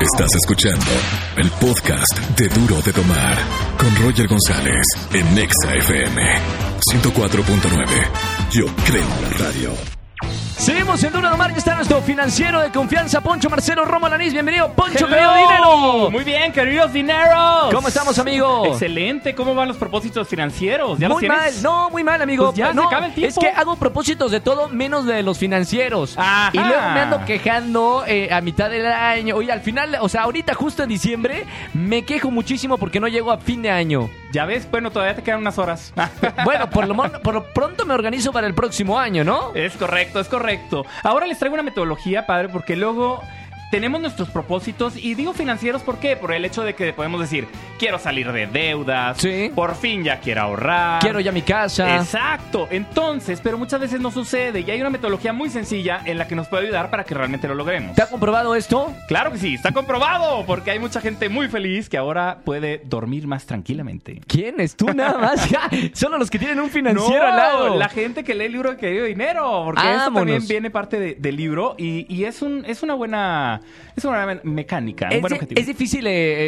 Estás escuchando el podcast de Duro de Tomar con Roger González en Nexa FM 104.9. Yo creo en la radio. Seguimos en Duro de Tomar, que está nuestro financiero de confianza, Poncho Marcelo Romo Alanís. Bienvenido, Poncho, querido dinero. Muy bien, queridos dineros. ¿Cómo estamos, amigo? Excelente, ¿cómo van los propósitos financieros? ¿Ya Muy los tienes? mal, no, muy mal, amigo. Pues ya no, se acaba el tiempo. es que hago propósitos de todo menos de los financieros. Ajá. Y luego me ando quejando a mitad del año. Oye, al final, o sea, ahorita justo en diciembre me quejo muchísimo porque no llego a fin de año. Ya ves, bueno, todavía te quedan unas horas. Bueno, por lo pronto me organizo para el próximo año, ¿no? Es correcto, es correcto. Ahora les traigo una metodología, padre, porque luego tenemos nuestros propósitos, y digo financieros, ¿por qué? Por el hecho de que podemos decir, quiero salir de deudas, Sí. por fin ya quiero ahorrar. Quiero ya mi casa. Exacto, entonces, pero muchas veces no sucede, y hay una metodología muy sencilla en la que nos puede ayudar para que realmente lo logremos. ¿Te ha comprobado esto? Claro que sí, está comprobado, porque hay mucha gente muy feliz que ahora puede dormir más tranquilamente. ¿Quiénes? Tú nada más. Ya, solo los que tienen un financiero al lado. La gente que lee el libro de Querido Dinero, porque eso Vámonos. también viene parte del libro, y es una buena mecánica, un buen objetivo. ¿Es difícil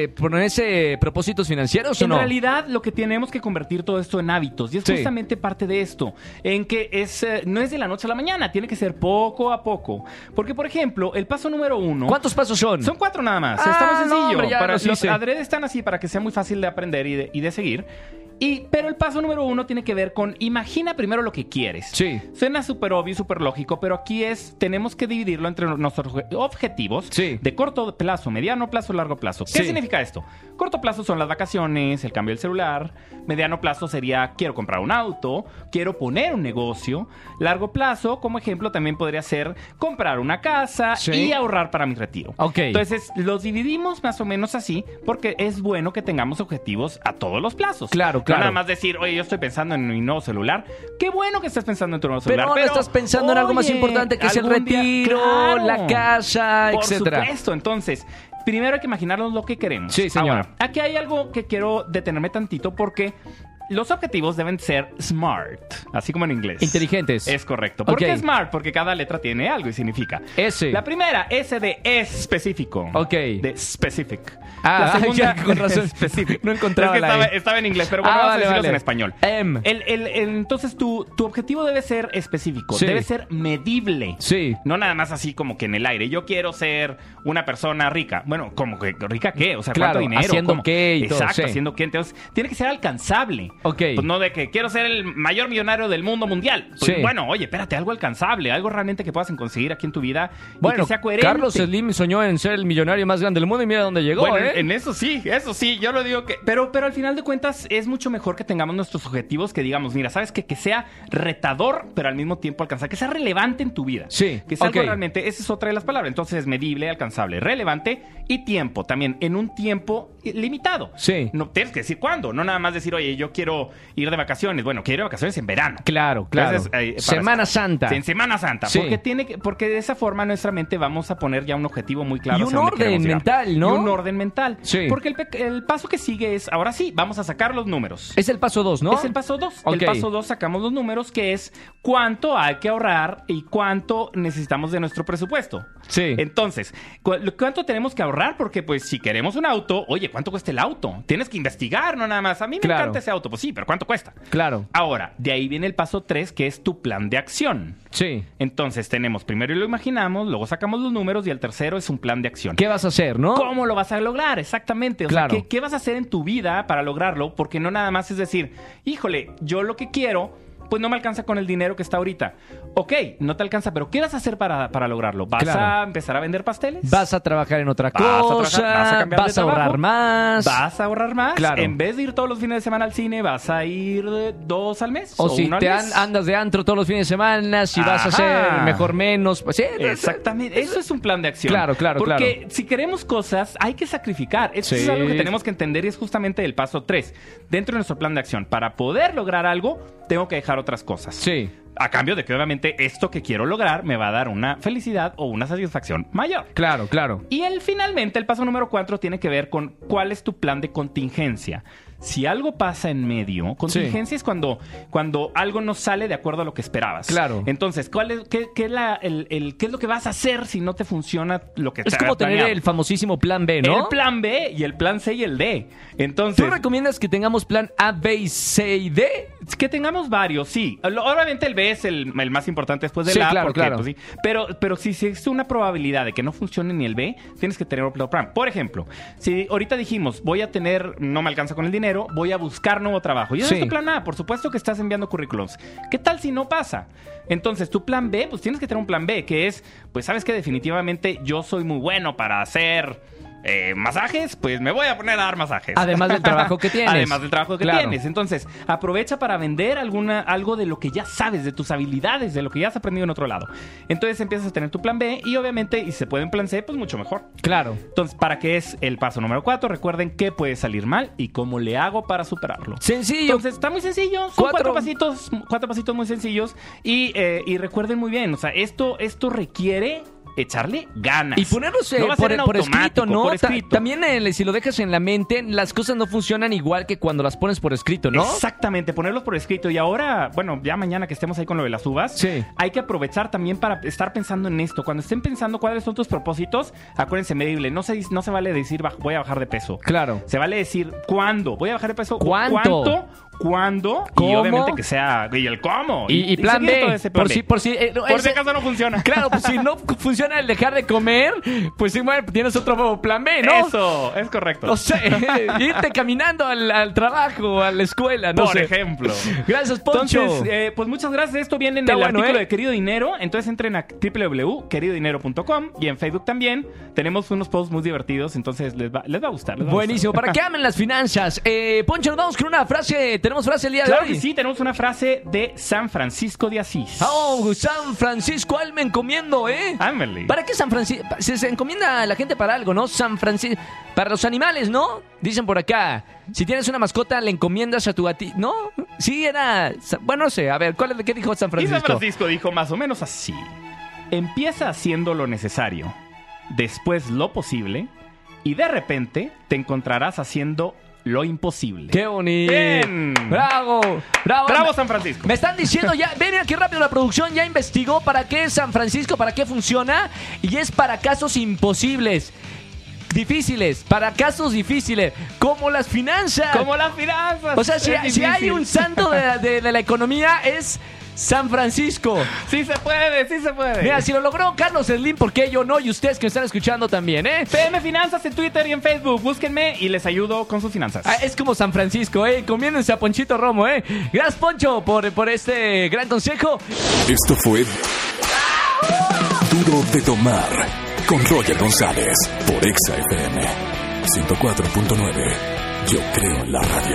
ponerse propósitos financieros o En no? realidad, lo que tenemos que convertir todo esto en hábitos, y es Sí. justamente parte de esto, en que no es de la noche a la mañana, tiene que ser poco a poco. Porque, por ejemplo, el paso número 1... ¿Cuántos pasos son? Son 4 nada más. Ah, Está muy no, sencillo. hombre, ya los los hice. adredes están así para que sea muy fácil de aprender y de seguir. Pero el paso número 1 tiene que ver con imagina primero lo que quieres. Sí. Suena súper obvio, súper lógico, pero aquí tenemos que dividirlo entre nuestros objetivos Sí. de corto plazo, mediano plazo, largo plazo. ¿Qué Sí. significa esto? Corto plazo son las vacaciones, el cambio del celular. Mediano plazo sería quiero comprar un auto, quiero poner un negocio. Largo plazo, como ejemplo, también podría ser comprar una casa Sí. y ahorrar para mi retiro. Ok. Entonces, los dividimos más o menos así porque es bueno que tengamos objetivos a todos los plazos. Claro, claro. No nada más decir, oye, yo estoy pensando en mi nuevo celular. Qué bueno que estés pensando en tu nuevo celular. Pero ahora estás pensando en algo más oye, importante, que es el algún día- retiro, Claro. la casa, Por etcétera. supuesto. Entonces, primero hay que imaginarnos lo que queremos. Sí, señor. Ahora, aquí hay algo que quiero detenerme tantito porque los objetivos deben ser SMART, así como en inglés. Inteligentes. Es correcto. ¿Por qué Ok. SMART? Porque cada letra tiene algo y significa. S. La primera, S de específico. Ok. De specific. Ah, La segunda, ya, con razón. specific. No encontraba Es que la estaba en inglés, pero bueno, Ah, vamos vale, a decirlos vale. en español. M. Entonces, tu objetivo debe ser específico. Sí. Debe ser medible. Sí. No nada más así como que en el aire. Yo quiero ser una persona rica. Bueno, ¿como que rica qué? O sea, Claro, ¿cuánto dinero? haciendo ¿Cómo? qué y todo, Exacto, sí. haciendo qué. Entonces, tiene que ser alcanzable. Ok. Pues no de que quiero ser el mayor millonario del mundo mundial. Pues, Sí. bueno, oye, espérate, algo alcanzable. Algo realmente que puedas conseguir aquí en tu vida y Bueno, que sea coherente. Carlos Slim soñó en ser el millonario más grande del mundo y mira dónde llegó, Bueno, ¿eh? en eso sí, yo lo digo que... Pero al final de cuentas es mucho mejor que tengamos nuestros objetivos, que digamos, mira, ¿sabes qué? Que sea retador, pero al mismo tiempo alcanzar, que sea relevante en tu vida. Sí, Que sea ok. algo realmente, esa es otra de las palabras. Entonces, medible, alcanzable, relevante y tiempo, también en un tiempo limitado. Sí. No tienes que decir cuándo, no nada más decir, oye, yo quiero ir de vacaciones. Bueno, quiero ir de vacaciones en verano. Claro, claro. Entonces, Semana Santa. Sí, en Semana Santa. Sí. Porque de esa forma nuestra mente vamos a poner ya un objetivo muy claro. Y un hacia dónde orden queremos llegar. mental, ¿no? Y un orden mental. Sí. Porque el paso que sigue es, ahora sí, vamos a sacar los números. Es el paso 2, ¿no? Es el paso 2. Ok. El paso 2 sacamos los números, que es cuánto hay que ahorrar y cuánto necesitamos de nuestro presupuesto. Sí. Entonces, ¿cuánto tenemos que ahorrar? Porque, pues, si queremos un auto, oye, ¿cuánto cuesta el auto? Tienes que investigar, no nada más. A mí me Claro. encanta ese auto. Pues sí, pero ¿cuánto cuesta? Claro. Ahora, de ahí viene el paso 3, que es tu plan de acción. Sí. Entonces, tenemos primero lo imaginamos, luego sacamos los números y el tercero es un plan de acción. ¿Qué vas a hacer, no? ¿Cómo lo vas a lograr? Exactamente. O Claro. sea, ¿qué vas a hacer en tu vida para lograrlo? Porque no nada más es decir, híjole, yo lo que quiero, pues no me alcanza con el dinero que está ahorita. Ok, no te alcanza, pero ¿qué vas a hacer para lograrlo? ¿Vas Claro. a empezar a vender pasteles? Vas a trabajar en otra Vas a trabajar, cosa, vas a cambiar de vas a ahorrar trabajo, más. ¿Vas a ahorrar más? Claro. En vez de ir todos los fines de semana al cine, ¿vas a ir 2 al mes? O si uno al te mes? andas de antro todos los fines de semana, si vas a Ajá. hacer mejor menos, pues sí. Exactamente, eso es un plan de acción. Claro, claro, Porque claro. si queremos cosas, hay que sacrificar. Eso Sí. es algo que tenemos que entender y es justamente el paso 3. Dentro de nuestro plan de acción, para poder lograr algo, tengo que dejar otras cosas. Sí. A cambio de que obviamente esto que quiero lograr me va a dar una felicidad o una satisfacción mayor. Claro, claro. Y finalmente, el paso número 4 tiene que ver con cuál es tu plan de contingencia. Si algo pasa en medio, contingencia es cuando algo no sale de acuerdo a lo que esperabas. Claro. Entonces, ¿qué es lo que vas a hacer si no te funciona lo que te Es como tener el famosísimo plan B, ¿no? El plan B y el plan C y el D. Entonces, ¿tú recomiendas que tengamos plan A, B y C y D? Que tengamos varios, sí. Obviamente el B es el más importante después del sí, A. Claro, porque, claro. Pues, sí. Pero si existe una probabilidad de que no funcione ni el B, tienes que tener otro plan. Por ejemplo, si ahorita dijimos, no me alcanza con el dinero, voy a buscar nuevo trabajo. Y ese es tu plan A. Por supuesto que estás enviando currículums. ¿Qué tal si no pasa? Entonces, tu plan B, pues tienes que tener un plan B, que es, pues sabes que definitivamente yo soy muy bueno para hacer masajes, pues me voy a poner a dar masajes. Además del trabajo que tienes. Además del trabajo que tienes. Entonces, aprovecha para vender algo de lo que ya sabes, de tus habilidades, de lo que ya has aprendido en otro lado. Entonces, empiezas a tener tu plan B y obviamente, y si se puede en plan C, pues mucho mejor. Claro. Entonces, ¿para qué es el paso número 4? Recuerden qué puede salir mal y cómo le hago para superarlo. Sencillo. Entonces, está muy sencillo. Son cuatro pasitos muy sencillos y recuerden muy bien, o sea, esto requiere echarle ganas. Y ponerlos por escrito, ¿no? Por escrito. También si lo dejas en la mente, las cosas no funcionan igual que cuando las pones por escrito, ¿no? Exactamente, ponerlos por escrito. Y ahora, bueno, ya mañana que estemos ahí con lo de las uvas, hay que aprovechar también para estar pensando en esto. Cuando estén pensando cuáles son tus propósitos, acuérdense, medible. No se vale decir voy a bajar de peso. Claro. Se vale decir ¿cuándo? ¿Voy a bajar de peso? ¿Cuánto? ¿Cuándo? ¿Cómo? Y obviamente que sea... ¿Y el cómo? Y plan B. Por si acaso no funciona. Claro, pues si no funciona el dejar de comer, pues igual tienes otro plan B, ¿no? Eso, es correcto. No sé, irte caminando al trabajo, a la escuela, no sé. Por ejemplo. Gracias, Poncho. Entonces, pues muchas gracias. Esto viene en el artículo de Querido Dinero. Entonces entren a www.queridodinero.com y en Facebook también. Tenemos unos posts muy divertidos, entonces les va a gustar. Buenísimo, para que amen las finanzas. Poncho, nos vamos con una frase. ¿Tenemos frase el día de hoy? Claro que sí, tenemos una frase de San Francisco de Asís. Oh, San Francisco, a él me encomiendo, ¿eh? Ándale. ¿Para qué San Francisco? Se encomienda a la gente para algo, ¿no? San Francisco. Para los animales, ¿no? Dicen por acá. Si tienes una mascota, le encomiendas a tu gatito. ¿No? Sí, era... Bueno, no sé. A ver, ¿qué dijo San Francisco? Y San Francisco dijo más o menos así. Empieza haciendo lo necesario, después lo posible, y de repente te encontrarás haciendo lo imposible. ¡Qué bonito! ¡Bien! ¡Bravo! ¡Bravo, San Francisco! Me están diciendo ya, ven aquí rápido, la producción ya investigó para qué es San Francisco, para qué funciona, y es para casos imposibles. Difíciles, para casos difíciles, como las finanzas. Como las finanzas. O sea, si hay un santo de la economía, es San Francisco. Sí se puede, sí se puede. Mira, si lo logró Carlos Slim, ¿por qué yo no? Y ustedes que me están escuchando también, ¿eh? PM Finanzas en Twitter y en Facebook. Búsquenme y les ayudo con sus finanzas. Es como San Francisco, ¿eh? Comiéndense a Ponchito Romo, ¿eh? Gracias, Poncho, por este gran consejo. Esto fue Duro de Tomar con Roger González por Exa FM 104.9. Yo creo en la radio.